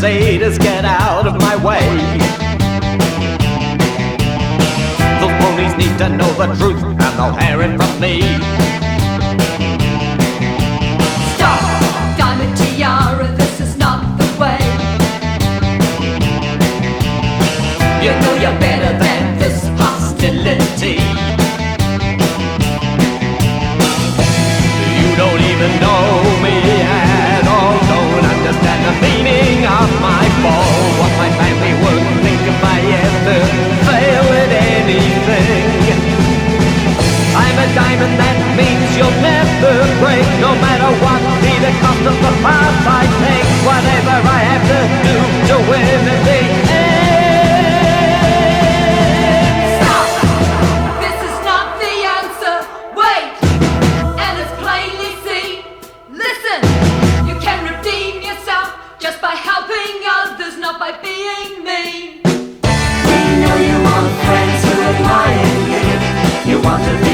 invaders, get out of my way. Those ponies need to know the truth, and they'll hear it from me. Stop, Diamond Tiara, this is not the way. You know you're better than this hostility. You don't even know me at all, don't understand the meaning of my fall. What my family would think if I ever fail at anything. I'm a diamond, that means you'll never break. No matter what be the cost of the path I take, whatever I have to do to win at the end. Stop! This is not the answer. Wait! And it's plainly seen. Listen! You can redeem yourself just by helping others, not by being mean. We know you want friends who admire you. You want to